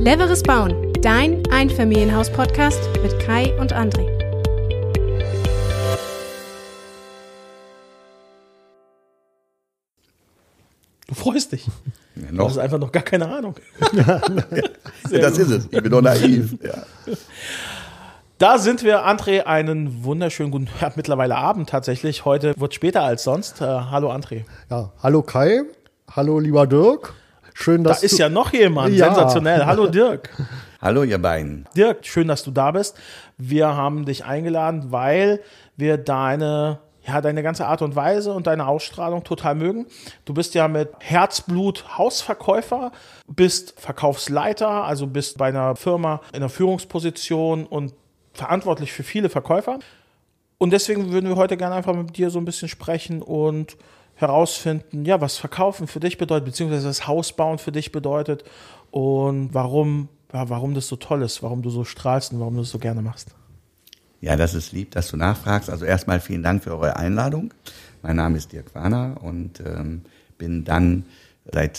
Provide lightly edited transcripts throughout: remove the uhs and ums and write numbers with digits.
Cleveres Bauen, dein Einfamilienhaus-Podcast mit Kai und André. Du freust dich. Ja, du hast einfach noch gar keine Ahnung. Das ist es. Ich bin doch naiv. Ja. Da sind wir, André, einen wunderschönen guten mittlerweile Abend tatsächlich. Heute wird später als sonst. Hallo André. Ja, hallo Kai. Hallo lieber Dirk. Schön, dass da ist ja noch jemand. Ja. Sensationell. Hallo Dirk. Hallo ihr beiden. Dirk, schön, dass du da bist. Wir haben dich eingeladen, weil wir deine ganze Art und Weise und deine Ausstrahlung total mögen. Du bist ja mit Herzblut Hausverkäufer, bist Verkaufsleiter, also bist bei einer Firma in einer Führungsposition und verantwortlich für viele Verkäufer. Und deswegen würden wir heute gerne einfach mit dir so ein bisschen sprechen und herausfinden, ja, was Verkaufen für dich bedeutet, beziehungsweise was Hausbauen für dich bedeutet und warum das so toll ist, warum du so strahlst und warum du es so gerne machst. Ja, das ist lieb, dass du nachfragst. Also erstmal vielen Dank für eure Einladung. Mein Name ist Dirk Warner und bin dann seit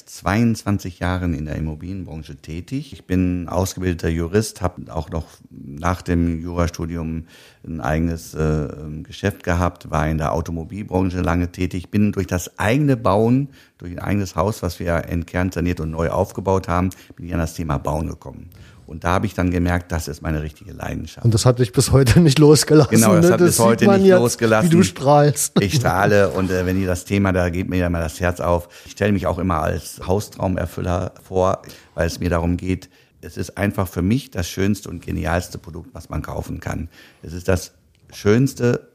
22 Jahren in der Immobilienbranche tätig. Ich bin ausgebildeter Jurist, habe auch noch nach dem Jurastudium ein eigenes Geschäft gehabt, war in der Automobilbranche lange tätig, bin durch das eigene Bauen, durch ein eigenes Haus, was wir entkernt, saniert und neu aufgebaut haben, bin ich an das Thema Bauen gekommen. Und da habe ich dann gemerkt, das ist meine richtige Leidenschaft. Und das hat dich bis heute nicht losgelassen. Genau, das hat das bis heute nicht jetzt, losgelassen. Wie du strahlst. Ich strahle und wenn ihr das Thema, da geht mir ja mal das Herz auf. Ich stelle mich auch immer als Haustraumerfüller vor, weil es mir darum geht, es ist einfach für mich das schönste und genialste Produkt, was man kaufen kann. Es ist das Schönste,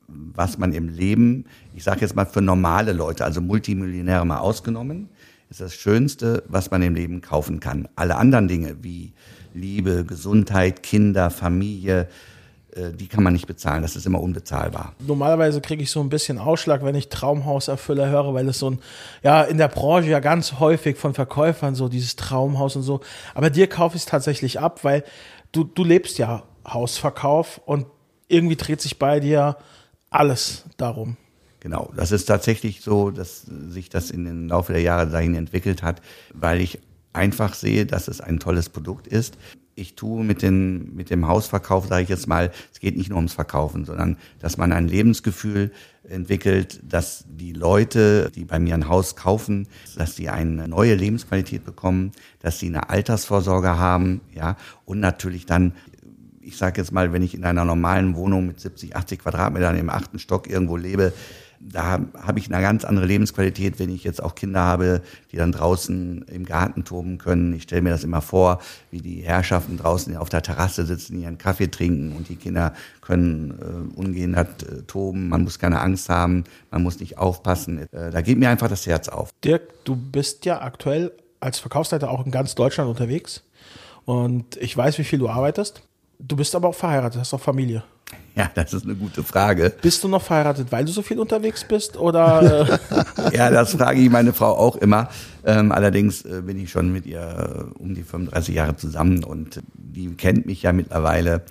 was man im Leben, ich sage jetzt mal für normale Leute, also Multimillionäre mal ausgenommen, ist das Schönste, was man im Leben kaufen kann. Alle anderen Dinge wie Liebe, Gesundheit, Kinder, Familie, die kann man nicht bezahlen. Das ist immer unbezahlbar. Normalerweise kriege ich so ein bisschen Ausschlag, wenn ich Traumhauserfüller höre, weil es so in der Branche ja ganz häufig von Verkäufern so dieses Traumhaus und so. Aber dir kaufe ich es tatsächlich ab, weil du lebst ja Hausverkauf und irgendwie dreht sich bei dir alles darum. Genau, das ist tatsächlich so, dass sich das in den Laufe der Jahre dahin entwickelt hat, weil ich einfach sehe, dass es ein tolles Produkt ist. Ich tue mit dem Hausverkauf, sage ich jetzt mal, es geht nicht nur ums Verkaufen, sondern dass man ein Lebensgefühl entwickelt, dass die Leute, die bei mir ein Haus kaufen, dass sie eine neue Lebensqualität bekommen, dass sie eine Altersvorsorge haben, ja, und natürlich dann, ich sage jetzt mal, wenn ich in einer normalen Wohnung mit 70, 80 Quadratmetern im 8. Stock irgendwo lebe, da habe ich eine ganz andere Lebensqualität, wenn ich jetzt auch Kinder habe, die dann draußen im Garten toben können. Ich stelle mir das immer vor, wie die Herrschaften draußen auf der Terrasse sitzen, ihren Kaffee trinken und die Kinder können ungehindert toben. Man muss keine Angst haben, man muss nicht aufpassen. Da geht mir einfach das Herz auf. Dirk, du bist ja aktuell als Verkaufsleiter auch in ganz Deutschland unterwegs und ich weiß, wie viel du arbeitest. Du bist aber auch verheiratet, hast auch Familie. Ja, das ist eine gute Frage. Bist du noch verheiratet, weil du so viel unterwegs bist? Oder? Ja, das frage ich meine Frau auch immer. Allerdings bin ich schon mit ihr um die 35 Jahre zusammen und die kennt mich ja mittlerweile.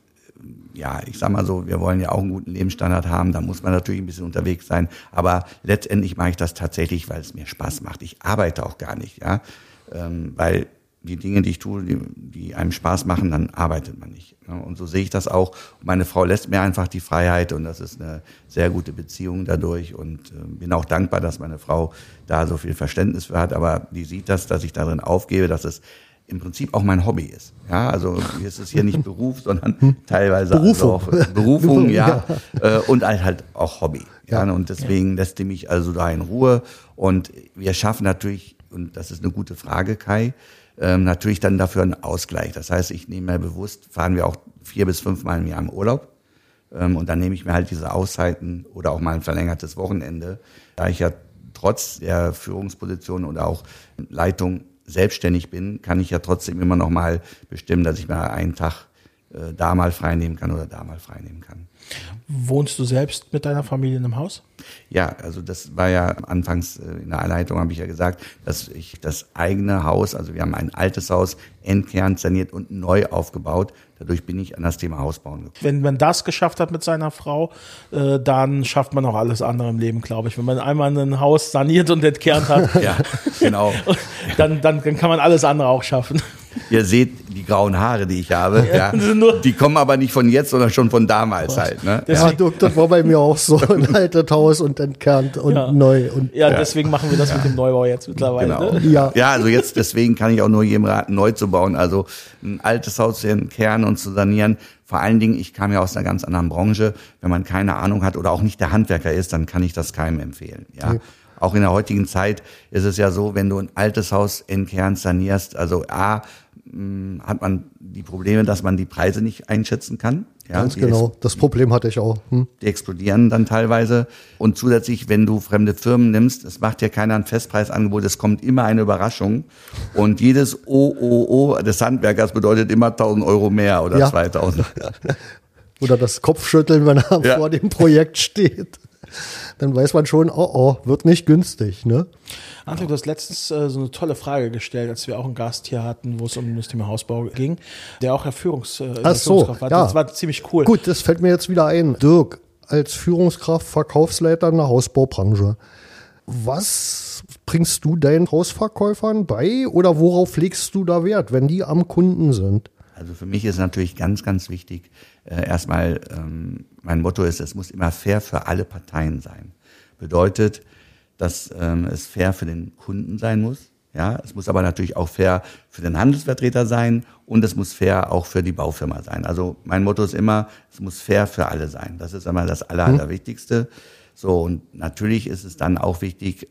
Ja, ich sag mal so, wir wollen ja auch einen guten Lebensstandard haben, da muss man natürlich ein bisschen unterwegs sein. Aber letztendlich mache ich das tatsächlich, weil es mir Spaß macht. Ich arbeite auch gar nicht, ja, weil die Dinge, die ich tue, die einem Spaß machen, dann arbeitet man nicht. Und so sehe ich das auch. Meine Frau lässt mir einfach die Freiheit und das ist eine sehr gute Beziehung dadurch und bin auch dankbar, dass meine Frau da so viel Verständnis für hat. Aber die sieht das, dass ich darin aufgebe, dass es im Prinzip auch mein Hobby ist. Ja, also es ist hier nicht Beruf, sondern teilweise Berufung. Also auch Berufung, ja, und halt auch Hobby. Ja, und deswegen lässt die mich also da in Ruhe und wir schaffen natürlich, und das ist eine gute Frage, Kai, natürlich dann dafür einen Ausgleich. Das heißt, ich nehme mir bewusst, fahren wir auch 4 bis 5 Mal im Jahr im Urlaub. Und dann nehme ich mir halt diese Auszeiten oder auch mal ein verlängertes Wochenende. Da ich ja trotz der Führungsposition oder auch Leitung selbstständig bin, kann ich ja trotzdem immer noch mal bestimmen, dass ich mal einen Tag da mal frei nehmen kann oder da mal frei nehmen kann. Wohnst du selbst mit deiner Familie in einem Haus? Ja, also das war ja anfangs in der Einleitung, habe ich ja gesagt, dass ich das eigene Haus, also wir haben ein altes Haus entkernt, saniert und neu aufgebaut. Dadurch bin ich an das Thema Hausbauen gekommen. Wenn man das geschafft hat mit seiner Frau, dann schafft man auch alles andere im Leben, glaube ich. Wenn man einmal ein Haus saniert und entkernt hat, ja, genau. dann kann man alles andere auch schaffen. Ihr seht die grauen Haare, die ich habe. Ja. Die kommen aber nicht von jetzt, sondern schon von damals halt. Ne? Ja, das war bei mir auch so. Ein altes Haus und entkernt und neu. Und deswegen machen wir das mit dem Neubau jetzt mittlerweile. Genau. Ne? Ja, also jetzt deswegen kann ich auch nur jedem raten, neu zu bauen. Also ein altes Haus zu entkernen und zu sanieren. Vor allen Dingen, ich kam ja aus einer ganz anderen Branche. Wenn man keine Ahnung hat oder auch nicht der Handwerker ist, dann kann ich das keinem empfehlen. Ja. Okay. Auch in der heutigen Zeit ist es ja so, wenn du ein altes Haus entkernst, sanierst, also hat man die Probleme, dass man die Preise nicht einschätzen kann. Ja, ganz genau, das Problem hatte ich auch. Die explodieren dann teilweise. Und zusätzlich, wenn du fremde Firmen nimmst, es macht ja keiner ein Festpreisangebot, es kommt immer eine Überraschung. Und jedes des Handwerkers bedeutet immer 1.000 Euro mehr oder 2.000. Oder das Kopfschütteln, wenn er vor dem Projekt steht. Dann weiß man schon, wird nicht günstig, ne? André, du hast letztens so eine tolle Frage gestellt, als wir auch einen Gast hier hatten, wo es um das Thema Hausbau ging, der auch Führungskraft war. Das war ziemlich cool. Gut, das fällt mir jetzt wieder ein. Dirk, als Führungskraft, Verkaufsleiter in der Hausbaubranche, was bringst du deinen Hausverkäufern bei oder worauf legst du da Wert, wenn die am Kunden sind? Also für mich ist natürlich ganz, ganz wichtig, erstmal, mein Motto ist, es muss immer fair für alle Parteien sein. Bedeutet, dass es fair für den Kunden sein muss. Ja, es muss aber natürlich auch fair für den Handelsvertreter sein und es muss fair auch für die Baufirma sein. Also mein Motto ist immer, es muss fair für alle sein. Das ist einmal das Allerwichtigste. So, und natürlich ist es dann auch wichtig,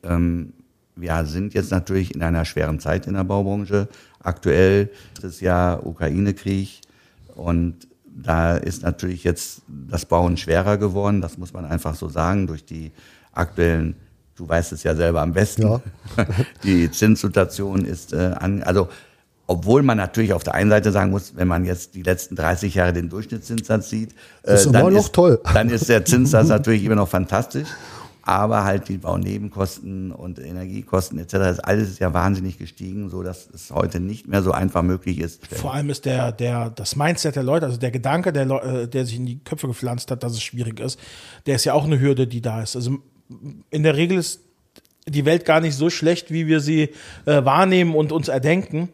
wir sind jetzt natürlich in einer schweren Zeit in der Baubranche. Aktuell ist es ja Ukraine-Krieg und da ist natürlich jetzt das Bauen schwerer geworden. Das muss man einfach so sagen, durch die aktuellen, du weißt es ja selber am besten, die Zinssituation ist also obwohl man natürlich auf der einen Seite sagen muss, wenn man jetzt die letzten 30 Jahre den Durchschnittszinssatz sieht, dann ist der Zinssatz natürlich immer noch fantastisch. Aber halt die Baunebenkosten und Energiekosten etc., das alles ist ja wahnsinnig gestiegen, so dass es heute nicht mehr so einfach möglich ist. Vor allem ist das Mindset der Leute, also der Gedanke, der sich in die Köpfe gepflanzt hat, dass es schwierig ist, der ist ja auch eine Hürde, die da ist. Also in der Regel ist die Welt gar nicht so schlecht, wie wir sie wahrnehmen und uns erdenken.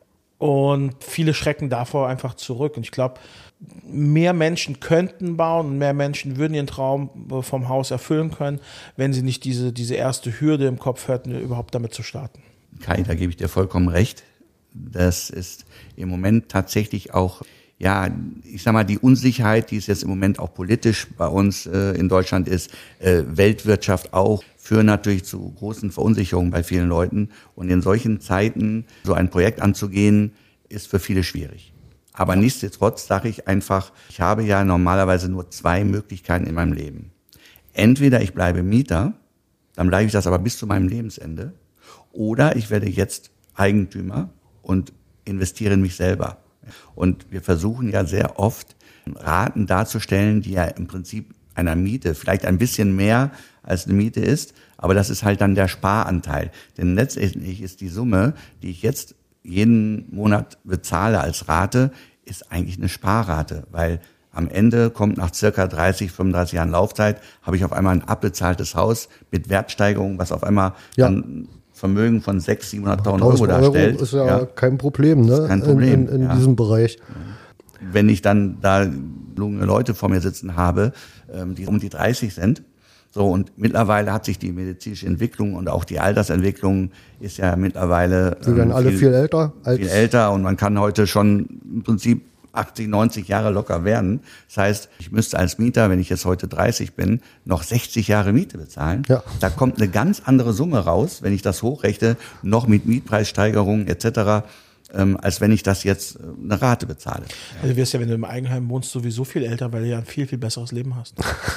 Und viele schrecken davor einfach zurück. Und ich glaube, mehr Menschen könnten bauen und mehr Menschen würden ihren Traum vom Haus erfüllen können, wenn sie nicht diese erste Hürde im Kopf hätten, überhaupt damit zu starten. Kai, da gebe ich dir vollkommen recht. Das ist im Moment tatsächlich auch, ich sag mal, die Unsicherheit, die es jetzt im Moment auch politisch bei uns in Deutschland ist, Weltwirtschaft auch, führen natürlich zu großen Verunsicherungen bei vielen Leuten. Und in solchen Zeiten so ein Projekt anzugehen, ist für viele schwierig. Aber nichtsdestotrotz sage ich einfach, ich habe ja normalerweise nur 2 Möglichkeiten in meinem Leben. Entweder ich bleibe Mieter, dann bleibe ich das aber bis zu meinem Lebensende, oder ich werde jetzt Eigentümer und investiere in mich selber. Und wir versuchen ja sehr oft, Raten darzustellen, die ja im Prinzip einer Miete vielleicht ein bisschen mehr als eine Miete ist, aber das ist halt dann der Sparanteil. Denn letztendlich ist die Summe, die ich jetzt jeden Monat bezahle als Rate, ist eigentlich eine Sparrate, weil am Ende kommt nach circa 30, 35 Jahren Laufzeit, habe ich auf einmal ein abbezahltes Haus mit Wertsteigerung, was auf einmal ein Vermögen von 600.000, 700.000 Euro darstellt. Ist ja kein Problem, ne? Kein Problem, in diesem Bereich. Wenn ich dann da junge Leute vor mir sitzen habe, die um die 30 sind, so, und mittlerweile hat sich die medizinische Entwicklung und auch die Altersentwicklung ist ja mittlerweile Sie werden alle viel älter. Viel älter und man kann heute schon im Prinzip 80, 90 Jahre locker werden. Das heißt, ich müsste als Mieter, wenn ich jetzt heute 30 bin, noch 60 Jahre Miete bezahlen. Ja. Da kommt eine ganz andere Summe raus, wenn ich das hochrechne, noch mit Mietpreissteigerungen etc., als wenn ich das jetzt eine Rate bezahle. Also du wirst ja, wenn du im Eigenheim wohnst, sowieso viel älter, weil du ja ein viel, viel besseres Leben hast.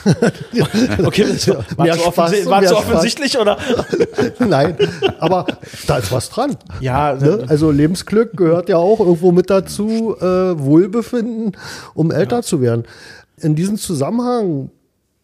Okay, das war zu offensichtlich, oder? Nein, aber da ist was dran. Ja. Ne? Also Lebensglück gehört ja auch irgendwo mit dazu, Wohlbefinden, um älter zu werden. In diesem Zusammenhang,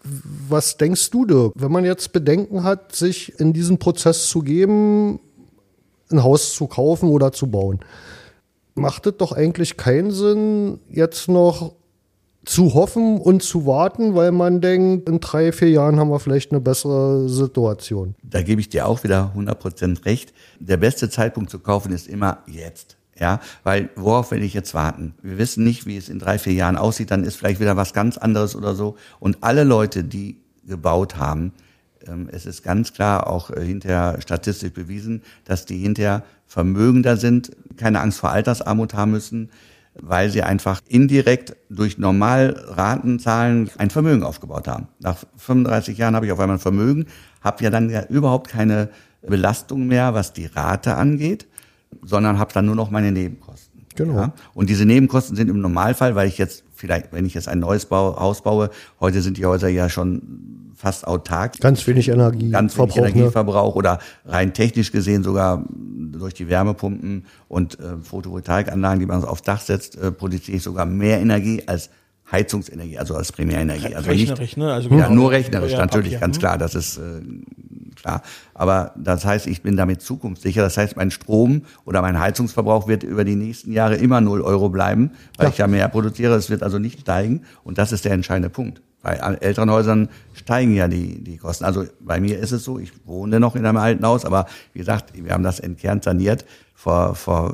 was denkst du, Dirk, wenn man jetzt Bedenken hat, sich in diesen Prozess zu geben, ein Haus zu kaufen oder zu bauen? Macht es doch eigentlich keinen Sinn, jetzt noch zu hoffen und zu warten, weil man denkt, in 3, 4 Jahren haben wir vielleicht eine bessere Situation. Da gebe ich dir auch wieder 100% recht. Der beste Zeitpunkt zu kaufen ist immer jetzt. Ja, weil worauf will ich jetzt warten? Wir wissen nicht, wie es in 3-4 Jahren aussieht, dann ist vielleicht wieder was ganz anderes oder so. Und alle Leute, die gebaut haben, es ist ganz klar auch hinterher statistisch bewiesen, dass die hinterher vermögender sind, keine Angst vor Altersarmut haben müssen, weil sie einfach indirekt durch Normalratenzahlen ein Vermögen aufgebaut haben. Nach 35 Jahren habe ich auf einmal ein Vermögen, habe ja dann ja überhaupt keine Belastung mehr, was die Rate angeht, sondern habe dann nur noch meine Nebenkosten. Genau. Ja? Und diese Nebenkosten sind im Normalfall, weil ich jetzt vielleicht, wenn ich jetzt ein neues Haus baue, heute sind die Häuser ja schon fast autark. Ganz wenig Energieverbrauch oder rein technisch gesehen sogar durch die Wärmepumpen und Photovoltaikanlagen, die man aufs Dach setzt, produziere ich sogar mehr Energie als Heizungsenergie, also als Primärenergie. Also rechnerisch, nicht, ne? Also ja, nur rechnerisch, ja, natürlich, Papier. ganz klar, das ist klar. Aber das heißt, ich bin damit zukunftssicher. Das heißt, mein Strom oder mein Heizungsverbrauch wird über die nächsten Jahre immer 0 Euro bleiben, weil ich ja mehr produziere. Es wird also nicht steigen. Und das ist der entscheidende Punkt. Bei älteren Häusern steigen ja die Kosten. Also bei mir ist es so, ich wohne noch in einem alten Haus, aber wie gesagt, wir haben das entkernt saniert. Vor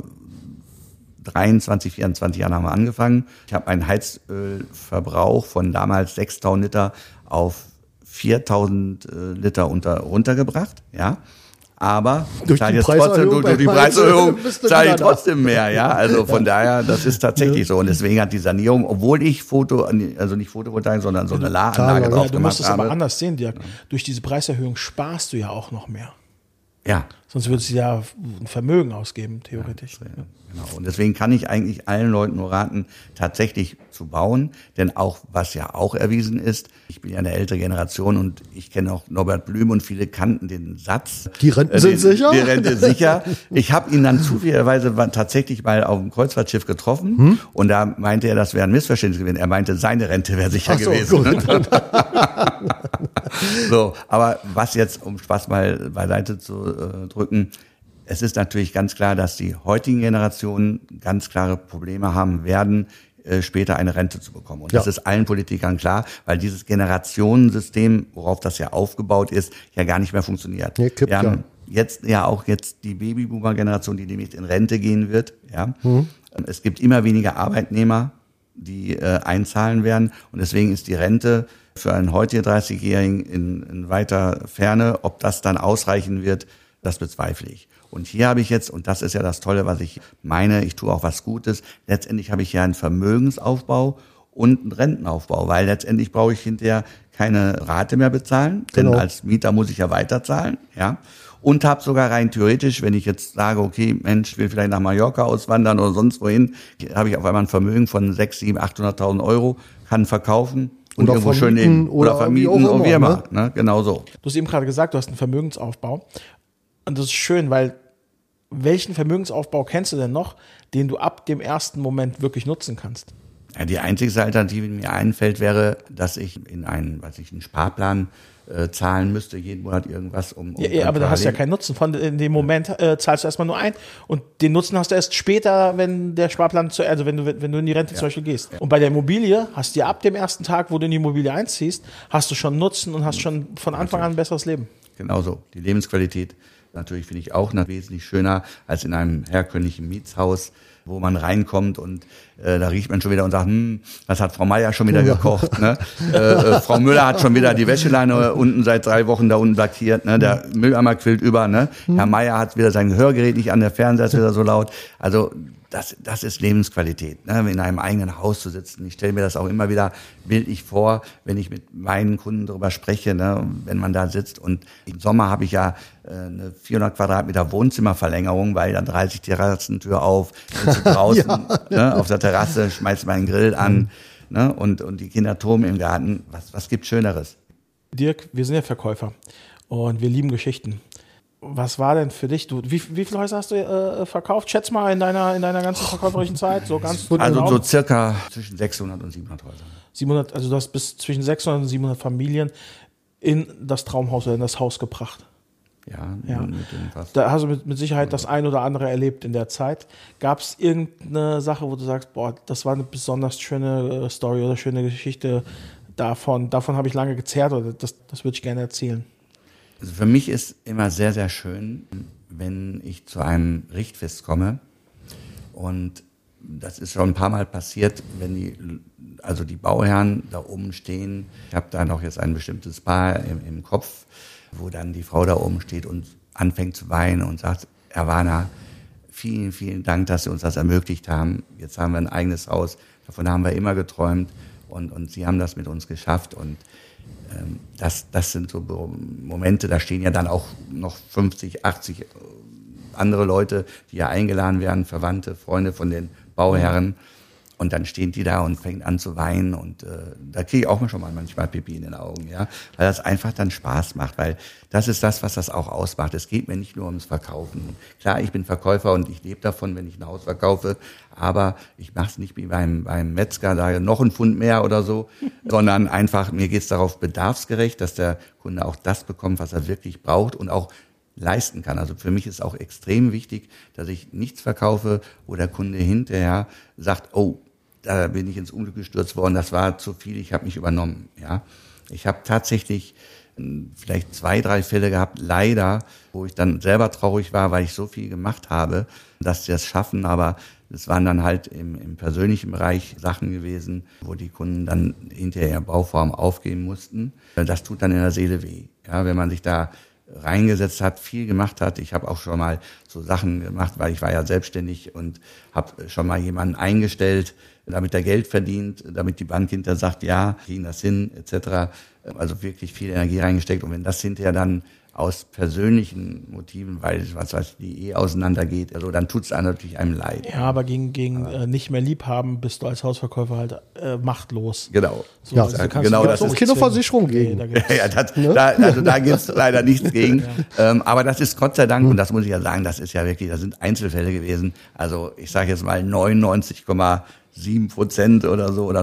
23, 24 Jahren haben wir angefangen. Ich habe meinen Heizölverbrauch von damals 6.000 Liter auf 4.000 Liter runtergebracht, ja. Aber durch die Preiserhöhung zahle ich trotzdem mehr, ja. Also von daher, das ist tatsächlich so. Und deswegen hat die Sanierung, obwohl ich nicht Photovoltaik, sondern Solaranlage drauf Du gemacht musst es aber habe. anders sehen, Dirk. Durch diese Preiserhöhung sparst du ja auch noch mehr. Ja. Sonst würdest du ja ein Vermögen ausgeben, theoretisch. Ja, genau. Und deswegen kann ich eigentlich allen Leuten nur raten, tatsächlich zu bauen. Denn auch, was ja auch erwiesen ist, ich bin ja eine ältere Generation und ich kenne auch Norbert Blüm und viele kannten den Satz. Die Renten sind sicher? Die Rente ist sicher. Ich habe ihn dann zufälligerweise tatsächlich mal auf dem Kreuzfahrtschiff getroffen und da meinte er, das wäre ein Missverständnis gewesen. Er meinte, seine Rente wäre sicher gewesen. So, aber was jetzt, um Spaß mal beiseite zu drücken, es ist natürlich ganz klar, dass die heutigen Generationen ganz klare Probleme haben werden, später eine Rente zu bekommen. Und das ist allen Politikern klar, weil dieses Generationensystem, worauf das ja aufgebaut ist, ja gar nicht mehr funktioniert. Nee, wir haben jetzt die Babyboomer-Generation, die demnächst in Rente gehen wird. Ja. Es gibt immer weniger Arbeitnehmer, die einzahlen werden. Und deswegen ist die Rente für einen heutigen 30-Jährigen in weiter Ferne. Ob das dann ausreichen wird, das bezweifle ich. Und hier habe ich jetzt, und das ist ja das Tolle, was ich meine, ich tue auch was Gutes, letztendlich habe ich ja einen Vermögensaufbau und einen Rentenaufbau, weil letztendlich brauche ich hinterher keine Rate mehr bezahlen, denn als Mieter muss ich ja weiterzahlen, ja. Und habe sogar rein theoretisch, wenn ich jetzt sage, okay, Mensch, ich will vielleicht nach Mallorca auswandern oder sonst wohin, habe ich auf einmal ein Vermögen von 600.000, 700.000, 800.000 €, kann verkaufen und oder irgendwo schön leben. Oder vermieten, und wie immer, ne? Genau so. Du hast eben gerade gesagt, du hast einen Vermögensaufbau. Und das ist schön, weil welchen Vermögensaufbau kennst du denn noch, den du ab dem ersten Moment wirklich nutzen kannst? Ja, die einzige Alternative, die mir einfällt, wäre, dass ich in einen Sparplan zahlen müsste, jeden Monat irgendwas, Ja, aber da hast du ja keinen Nutzen von. In dem Moment zahlst du erstmal nur ein und den Nutzen hast du erst später, wenn der Sparplan, also wenn du in die Rente zum Beispiel gehst. Und bei der Immobilie hast du ja ab dem ersten Tag, wo du in die Immobilie einziehst, hast du schon Nutzen und hast schon von Anfang an ein besseres Leben. Genau so. Die Lebensqualität natürlich finde ich auch noch wesentlich schöner als in einem herkömmlichen Mietshaus, wo man reinkommt und da riecht man schon wieder und sagt, was hat Frau Meier schon wieder gekocht? Ne? Frau Müller hat schon wieder die Wäscheleine unten seit 3 Wochen da unten lackiert. Ne? Der Mülleimer quillt über. Ne? Herr Meier hat wieder sein Hörgerät nicht an, der Fernseher ist wieder so laut. Also das ist Lebensqualität, ne? In einem eigenen Haus zu sitzen. Ich stelle mir das auch immer wieder bildlich vor, wenn ich mit meinen Kunden darüber spreche, ne? Wenn man da sitzt. Und im Sommer habe ich ja eine 400 Quadratmeter Wohnzimmerverlängerung, weil dann 30 Terrassentür auf, sitze draußen ne? Auf der Terrasse, schmeiß meinen Grill an ne? Und die Kinder toben im Garten. Was gibt's Schöneres? Dirk, wir sind ja Verkäufer und wir lieben Geschichten. Was war denn für dich, wie viele Häuser hast du verkauft? Schätz mal in deiner ganzen verkäuferischen Zeit. So circa zwischen 600 und 700 Häuser. 700, also du hast bis zwischen 600 und 700 Familien in das Traumhaus oder in das Haus gebracht. Ja. Da hast du mit Sicherheit das ein oder andere erlebt in der Zeit. Gab es irgendeine Sache, wo du sagst, boah, das war eine besonders schöne Story oder schöne Geschichte, davon habe ich lange gezerrt oder das würde ich gerne erzählen? Also für mich ist immer sehr, sehr schön, wenn ich zu einem Richtfest komme Und das ist schon ein paar Mal passiert, wenn die Bauherren da oben stehen. Ich habe da noch jetzt ein bestimmtes Paar im Kopf, wo dann die Frau da oben steht und anfängt zu weinen und sagt, Herr Warner, vielen, vielen Dank, dass Sie uns das ermöglicht haben. Jetzt haben wir ein eigenes Haus. Davon haben wir immer geträumt und Sie haben das mit uns geschafft. Und das sind so Momente, da stehen ja dann auch noch 50, 80 andere Leute, die ja eingeladen werden, Verwandte, Freunde von den Bauherren. Und dann stehen die da und fängt an zu weinen und da kriege ich auch schon mal manchmal Pipi in den Augen, ja, weil das einfach dann Spaß macht, weil das ist das, was das auch ausmacht. Es geht mir nicht nur ums Verkaufen. Klar, ich bin Verkäufer und ich lebe davon, wenn ich ein Haus verkaufe, aber ich mache es nicht wie beim Metzger, sage noch ein Pfund mehr oder so, sondern einfach, mir geht es darauf bedarfsgerecht, dass der Kunde auch das bekommt, was er wirklich braucht und auch leisten kann. Also für mich ist auch extrem wichtig, dass ich nichts verkaufe, wo der Kunde hinterher sagt, oh, da bin ich ins Unglück gestürzt worden, das war zu viel, ich habe mich übernommen. Ja, ich habe tatsächlich vielleicht 2, 3 Fälle gehabt, leider, wo ich dann selber traurig war, weil ich so viel gemacht habe, dass sie das schaffen, aber es waren dann halt im persönlichen Bereich Sachen gewesen, wo die Kunden dann hinterher Bauform aufgeben mussten. Das tut dann in der Seele weh, ja, wenn man sich da reingesetzt hat, viel gemacht hat. Ich habe auch schon mal so Sachen gemacht, weil ich war ja selbstständig und habe schon mal jemanden eingestellt, damit er Geld verdient, damit die Bank hinterher sagt, ja, kriegen das hin, etc. Also wirklich viel Energie reingesteckt. Und wenn das hinterher dann aus persönlichen Motiven, weil was weiß ich, die Ehe auseinandergeht, also dann tut es natürlich einem leid. Ja, aber gegen nicht mehr lieb haben, bist du als Hausverkäufer halt machtlos. Genau. So, Ja, also genau, das ist keine Versicherung gegen. Da gibt's leider nichts gegen. Aber das ist Gott sei Dank, und das muss ich ja sagen, das ist ja wirklich, das sind Einzelfälle gewesen. Also ich sage jetzt mal 99,7% oder so oder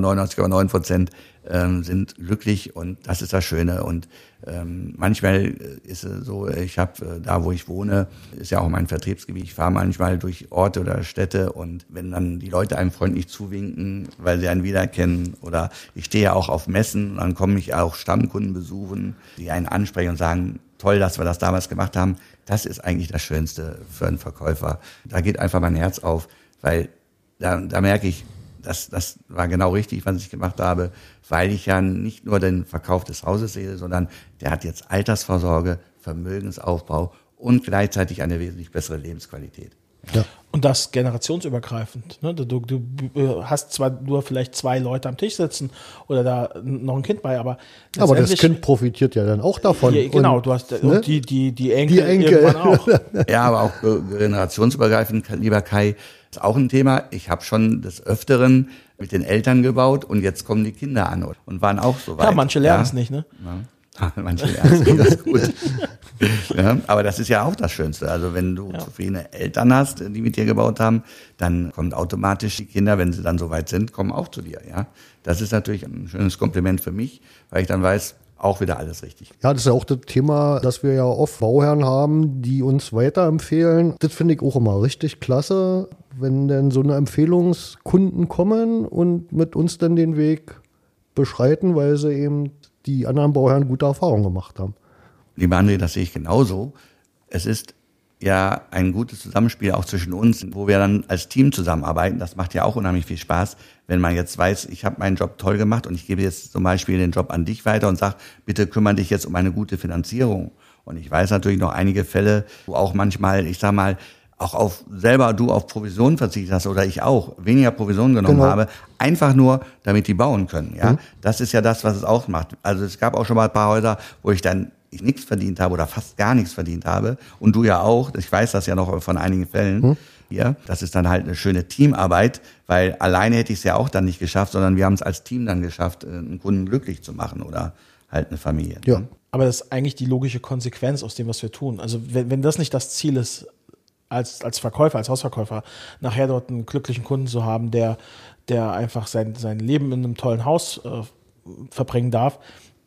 99,9% sind glücklich und das ist das Schöne. Und manchmal ist es so, ich habe da, wo ich wohne, ist ja auch mein Vertriebsgebiet. Ich fahre manchmal durch Orte oder Städte und wenn dann die Leute einem freundlich zuwinken, weil sie einen wiedererkennen, oder ich stehe ja auch auf Messen, dann kommen mich auch Stammkunden besuchen, die einen ansprechen und sagen, toll, dass wir das damals gemacht haben. Das ist eigentlich das Schönste für einen Verkäufer. Da geht einfach mein Herz auf, weil da merke ich, das war genau richtig, was ich gemacht habe, weil ich ja nicht nur den Verkauf des Hauses sehe, sondern der hat jetzt Altersvorsorge, Vermögensaufbau und gleichzeitig eine wesentlich bessere Lebensqualität. Ja. Und das generationsübergreifend. Ne? Du hast zwar nur vielleicht 2 Leute am Tisch sitzen oder da noch ein Kind bei, aber das Kind profitiert ja dann auch davon. Ja, genau, und, du hast ne? und die Enkel irgendwann auch. Ja, aber auch generationsübergreifend, lieber Kai, ist auch ein Thema. Ich habe schon des Öfteren mit den Eltern gebaut und jetzt kommen die Kinder an und waren auch so weit. Ja, manche lernen es nicht, ne? Ja. Manche lernen es nicht, das ist gut. Ja, aber das ist ja auch das Schönste. Also wenn du zufriedene Eltern hast, die mit dir gebaut haben, dann kommt automatisch die Kinder, wenn sie dann so weit sind, kommen auch zu dir. Ja, das ist natürlich ein schönes Kompliment für mich, weil ich dann weiß, auch wieder alles richtig. Ja, das ist ja auch das Thema, dass wir ja oft Bauherren haben, die uns weiterempfehlen. Das finde ich auch immer richtig klasse, wenn denn so eine Empfehlungskunden kommen und mit uns dann den Weg beschreiten, weil sie eben die anderen Bauherren gute Erfahrungen gemacht haben. Lieber André, das sehe ich genauso. Es ist ja ein gutes Zusammenspiel auch zwischen uns, wo wir dann als Team zusammenarbeiten. Das macht ja auch unheimlich viel Spaß, wenn man jetzt weiß, ich habe meinen Job toll gemacht und ich gebe jetzt zum Beispiel den Job an dich weiter und sage, bitte kümmere dich jetzt um eine gute Finanzierung. Und ich weiß natürlich noch einige Fälle, wo auch manchmal, ich sag mal, auch auf Provision verzichtet hast oder ich auch weniger Provision genommen habe, einfach nur, damit die bauen können. Ja, das ist ja das, was es auch macht. Also es gab auch schon mal ein paar Häuser, wo ich nichts verdient habe oder fast gar nichts verdient habe und du ja auch. Ich weiß das ja noch von einigen Fällen. Ja, das ist dann halt eine schöne Teamarbeit, weil alleine hätte ich es ja auch dann nicht geschafft, sondern wir haben es als Team dann geschafft, einen Kunden glücklich zu machen oder halt eine Familie. Ja. Aber das ist eigentlich die logische Konsequenz aus dem, was wir tun. Also wenn das nicht das Ziel ist, als Verkäufer, als Hausverkäufer, nachher dort einen glücklichen Kunden zu haben, der einfach sein Leben in einem tollen Haus verbringen darf,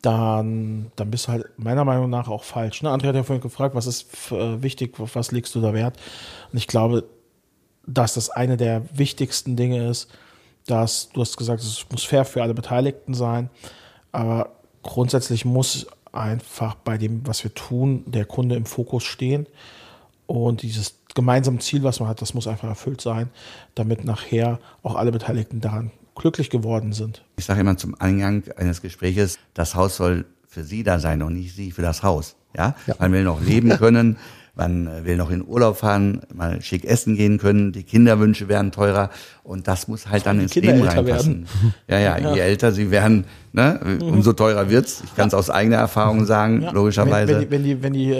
dann bist du halt meiner Meinung nach auch falsch. Ne? André hat ja vorhin gefragt, was ist wichtig, auf was legst du da Wert? Und ich glaube, dass das eine der wichtigsten Dinge ist, dass, du hast gesagt, es muss fair für alle Beteiligten sein, aber grundsätzlich muss einfach bei dem, was wir tun, der Kunde im Fokus stehen und dieses gemeinsame Ziel, was man hat, das muss einfach erfüllt sein, damit nachher auch alle Beteiligten daran glücklich geworden sind. Ich sage immer zum Eingang eines Gespräches, das Haus soll für Sie da sein und nicht Sie für das Haus. Ja? Man will noch leben können, man will noch in Urlaub fahren, mal schick essen gehen können, die Kinderwünsche werden teurer und das muss halt dann ins Leben reinpassen. Ja, je älter sie werden, ne, umso teurer wird's. Ich kann es aus eigener Erfahrung sagen, logischerweise. Wenn die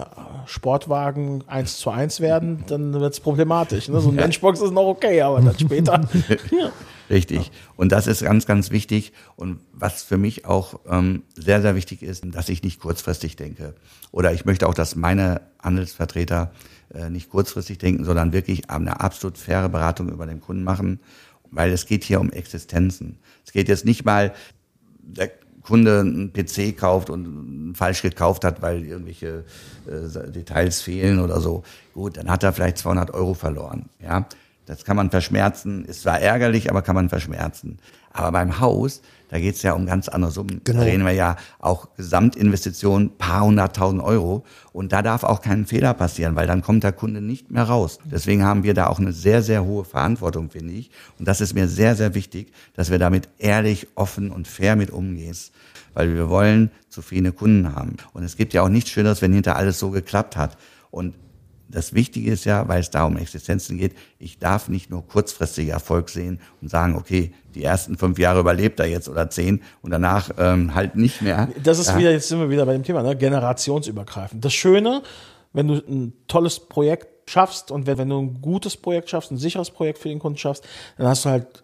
Sportwagen 1:1 werden, dann wird's problematisch. Ne? So ein Lunchbox ist noch okay, aber dann später. Richtig. Und das ist ganz, ganz wichtig. Und was für mich auch sehr, sehr wichtig ist, dass ich nicht kurzfristig denke. Oder ich möchte auch, dass meine Handelsvertreter nicht kurzfristig denken, sondern wirklich eine absolut faire Beratung über den Kunden machen. Weil es geht hier um Existenzen. Es geht jetzt nicht mal, der Kunde einen PC kauft und falsch gekauft hat, weil irgendwelche Details fehlen oder so. Gut, dann hat er vielleicht 200 € verloren. Ja, das kann man verschmerzen. Ist zwar ärgerlich, aber kann man verschmerzen. Aber beim Haus, da geht's ja um ganz andere Summen. Genau. Da reden wir ja auch Gesamtinvestitionen, paar 100.000 €. Und da darf auch kein Fehler passieren, weil dann kommt der Kunde nicht mehr raus. Deswegen haben wir da auch eine sehr, sehr hohe Verantwortung, finde ich. Und das ist mir sehr, sehr wichtig, dass wir damit ehrlich, offen und fair mit umgehen. Weil wir wollen zufriedene Kunden haben. Und es gibt ja auch nichts Schöneres, wenn hinter alles so geklappt hat. Und das Wichtige ist ja, weil es da um Existenzen geht, ich darf nicht nur kurzfristig Erfolg sehen und sagen, okay, die ersten 5 Jahre überlebt er jetzt oder 10 und danach halt nicht mehr. Das ist wieder, jetzt sind wir wieder bei dem Thema, ne? Generationsübergreifend. Das Schöne, wenn du ein tolles Projekt schaffst und wenn du ein gutes Projekt schaffst, ein sicheres Projekt für den Kunden schaffst, dann hast du halt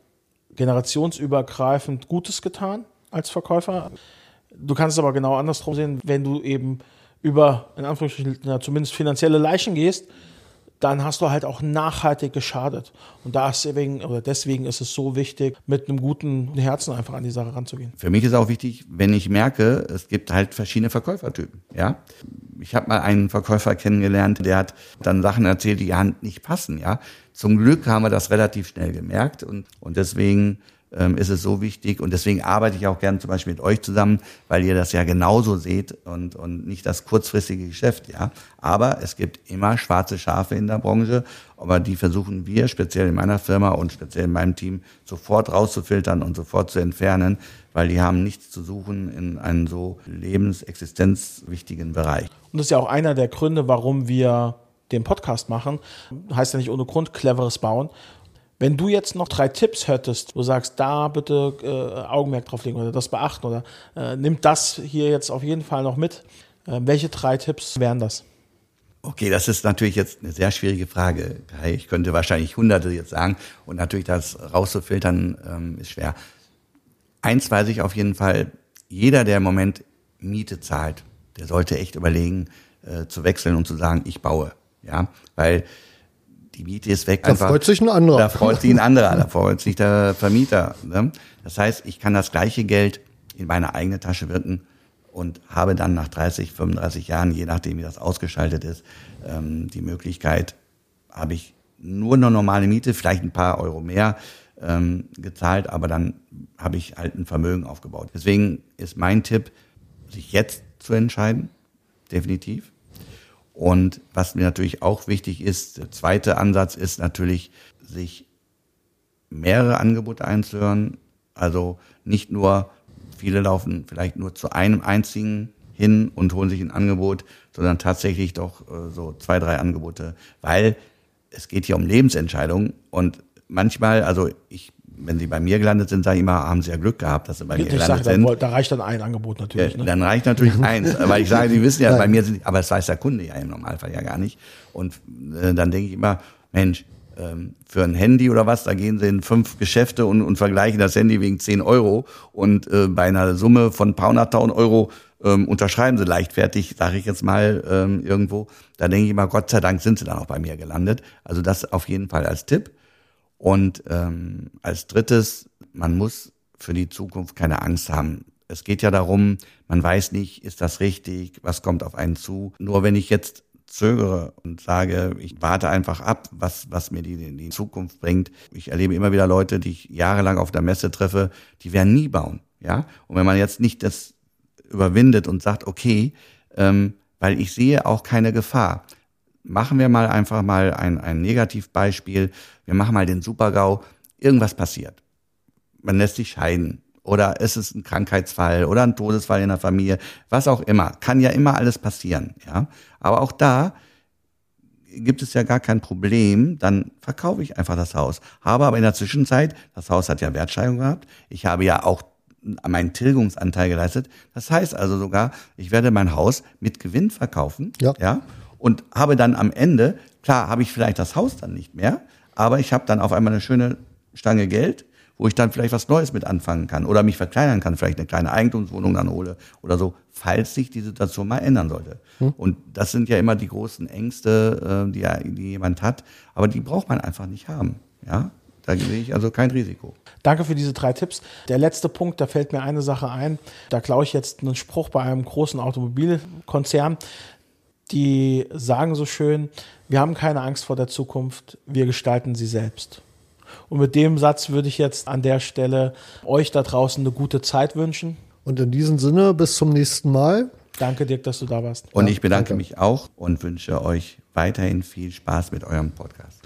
generationsübergreifend Gutes getan als Verkäufer. Du kannst es aber genau andersrum sehen, wenn du eben über, in Anführungsstrichen, zumindest finanzielle Leichen gehst, dann hast du halt auch nachhaltig geschadet. Und deswegen ist es so wichtig, mit einem guten Herzen einfach an die Sache ranzugehen. Für mich ist auch wichtig, wenn ich merke, es gibt halt verschiedene Verkäufertypen. Ja, ich habe mal einen Verkäufer kennengelernt, der hat dann Sachen erzählt, die nicht passen. Ja, zum Glück haben wir das relativ schnell gemerkt und deswegen ist es so wichtig und deswegen arbeite ich auch gern zum Beispiel mit euch zusammen, weil ihr das ja genauso seht und nicht das kurzfristige Geschäft, ja. Aber es gibt immer schwarze Schafe in der Branche, aber die versuchen wir speziell in meiner Firma und speziell in meinem Team sofort rauszufiltern und sofort zu entfernen, weil die haben nichts zu suchen in einem so lebensexistenzwichtigen Bereich. Und das ist ja auch einer der Gründe, warum wir den Podcast machen. Heißt ja nicht ohne Grund cleveres Bauen. Wenn du jetzt noch 3 Tipps hättest, wo du sagst, da bitte Augenmerk drauf legen oder das beachten oder nimm das hier jetzt auf jeden Fall noch mit, welche 3 Tipps wären das? Okay, das ist natürlich jetzt eine sehr schwierige Frage. Ich könnte wahrscheinlich Hunderte jetzt sagen und natürlich das rauszufiltern ist schwer. Eins weiß ich auf jeden Fall, jeder, der im Moment Miete zahlt, der sollte echt überlegen, zu wechseln und zu sagen, ich baue. Ja, weil die Miete ist weg. Da freut sich ein anderer. Da freut sich ein anderer, da freut sich der Vermieter. Ne? Das heißt, ich kann das gleiche Geld in meine eigene Tasche wirken und habe dann nach 30, 35 Jahren, je nachdem wie das ausgeschaltet ist, die Möglichkeit, habe ich nur eine normale Miete, vielleicht ein paar Euro mehr gezahlt, aber dann habe ich halt ein Vermögen aufgebaut. Deswegen ist mein Tipp, sich jetzt zu entscheiden, definitiv. Und was mir natürlich auch wichtig ist, der zweite Ansatz ist natürlich, sich mehrere Angebote einzuhören. Also nicht nur, viele laufen vielleicht nur zu einem einzigen hin und holen sich ein Angebot, sondern tatsächlich doch so 2, 3 Angebote, weil es geht hier um Lebensentscheidungen und manchmal, also wenn Sie bei mir gelandet sind, sage ich immer, haben Sie ja Glück gehabt, dass Sie bei mir gelandet sind. Da reicht dann ein Angebot natürlich. Ne? Dann reicht natürlich eins, weil ich sage, Sie wissen ja, bei mir sind, aber das weiß der Kunde ja im Normalfall ja gar nicht. Und dann denke ich immer, Mensch, für ein Handy oder was, da gehen Sie in 5 Geschäfte und vergleichen das Handy wegen 10 € und bei einer Summe von ein paar 100.000 € unterschreiben Sie leichtfertig, sage ich jetzt mal irgendwo. Da denke ich immer, Gott sei Dank sind Sie dann auch bei mir gelandet. Also das auf jeden Fall als Tipp. Und als drittes, man muss für die Zukunft keine Angst haben. Es geht ja darum, man weiß nicht, ist das richtig, was kommt auf einen zu. Nur wenn ich jetzt zögere und sage, ich warte einfach ab, was mir die Zukunft bringt. Ich erlebe immer wieder Leute, die ich jahrelang auf der Messe treffe, die werden nie bauen. Ja? Und wenn man jetzt nicht das überwindet und sagt, okay, weil ich sehe auch keine Gefahr. machen wir mal einfach mal ein Negativbeispiel. Wir machen mal den Super-GAU. Irgendwas passiert. Man lässt sich scheiden. Oder es ist ein Krankheitsfall oder ein Todesfall in der Familie. Was auch immer. Kann ja immer alles passieren. Ja. Aber auch da gibt es ja gar kein Problem. Dann verkaufe ich einfach das Haus. Habe aber in der Zwischenzeit, das Haus hat ja Wertsteigerung gehabt. Ich habe ja auch meinen Tilgungsanteil geleistet. Das heißt also sogar, ich werde mein Haus mit Gewinn verkaufen. Ja. Und habe dann am Ende, klar, habe ich vielleicht das Haus dann nicht mehr, aber ich habe dann auf einmal eine schöne Stange Geld, wo ich dann vielleicht was Neues mit anfangen kann oder mich verkleinern kann, vielleicht eine kleine Eigentumswohnung dann hole oder so, falls sich die Situation mal ändern sollte. Und das sind ja immer die großen Ängste, die jemand hat, aber die braucht man einfach nicht haben. Ja, da sehe ich also kein Risiko. Danke für diese 3 Tipps. Der letzte Punkt, da fällt mir eine Sache ein. Da klaue ich jetzt einen Spruch bei einem großen Automobilkonzern. Die sagen so schön, wir haben keine Angst vor der Zukunft, wir gestalten sie selbst. Und mit dem Satz würde ich jetzt an der Stelle euch da draußen eine gute Zeit wünschen. Und in diesem Sinne, bis zum nächsten Mal. Danke, Dirk, dass du da warst. Und ich bedanke mich auch und wünsche euch weiterhin viel Spaß mit eurem Podcast.